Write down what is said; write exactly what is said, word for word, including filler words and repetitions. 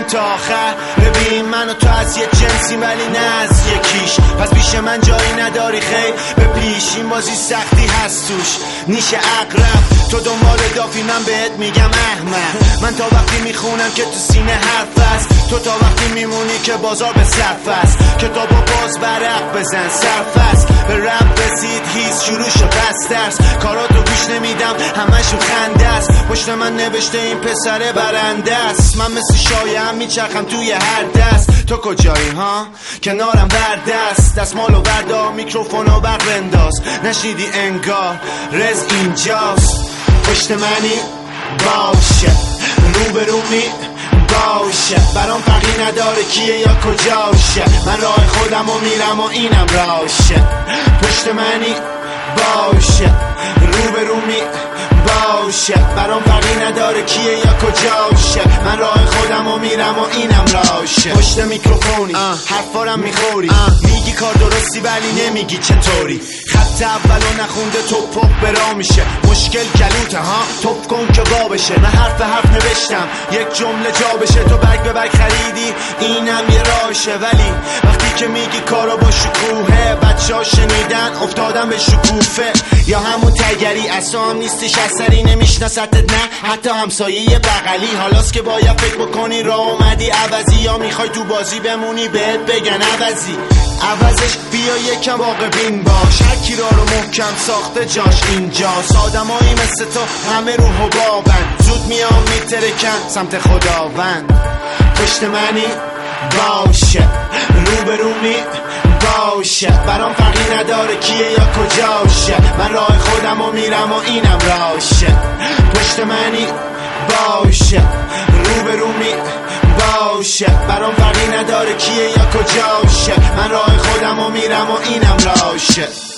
تا آخر. ببین من و تو از یه جنسی ولی نه از یکیش، پس پیش من جایی نداری خیل به پیش. این بازی سختی هست توش نیشه اقرب، تو دنبال دافی من بهت میگم احمق. من تا وقتی میخونم که تو سینه حرف است، تو تا وقتی میمونی که بازار به صرف است. کتابو باز برق بزن صرف است، به رب رسید هیچ شروع شد بس درس. کاراتو گوش نمیدم همشون خنده است، پشت من نوشته این پسر برنده است. من مثل شایعه میچرخم توی هر دست، تو کجایی ها؟ کنارم بردست، دستمالو بردار میکروفونو برق بنداز. نشنیدی انگار رز اینجاست، پشت منی باشه رو به رومی باشه، برام فرقی نداره کیه یا کجاشه. من راه خودم و میرم و اینم راشه، پشت منی باشه رو به رومی باشه، برام فرقی نداره کیه یا کجاشه. من راه خودم و میرم و اینم راشه. پشت میکروفونی حرفارم میخوری، میگی کار درستی ولی نمیگی چطوری. خط اولو نخونده توپ توپ برا میشه، مشکل گلوته ها توپ کن که با بشه. من حرف حرف نوشتم یک جمله جا بشه، تو بگ به بگ خریدی اینم یه راشه. ولی وقتی که میگی کارو با شکوهه، بچه ها شنیدن افتادن به شکوفه. یا همون تگری اصلا هم نیستش اثری، نمیشناستت نه حتی همسایه بغلی. حالاست که باید فکر بکنی راه اومدی عوضی، یا میخوای تو بازی بمونی بهت بگن عوضی. عوضش بیا یکم واقع بین باش، هر کی را رو محکم ساخته جاش اینجاست. آدمایی مثل تو همه رو حبابن، زود میام میترکن سمت خداوند. پشت منی باشه رو به رومی باشه، برام فرقی نداره کیه یا کجاشه. من راه خودم و میرم و اینم راشه، پشت منی باشه رو به رومی باشه، برام فرقی نداره کیه یا کجاشه. من راه خودم و میرم و اینم راشه.